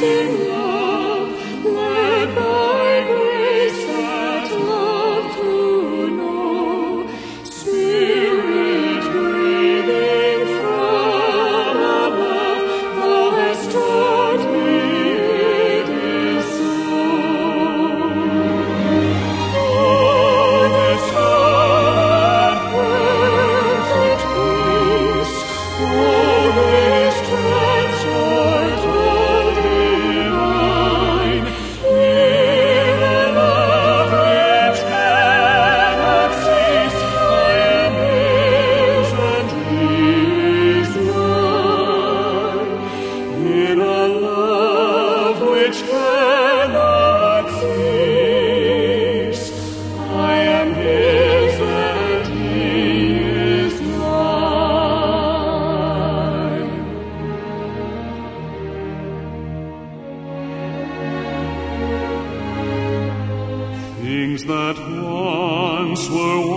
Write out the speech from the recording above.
everlasting love, let thy grace that love to know, Spirit breathing from above, thou hast taught me it is so. Oh, the soul and perfect peace, oh, this transport all divine, in a love which cannot cease, I am his and he is mine. In a love which cannot cease, I am his and he is mine. Things that once were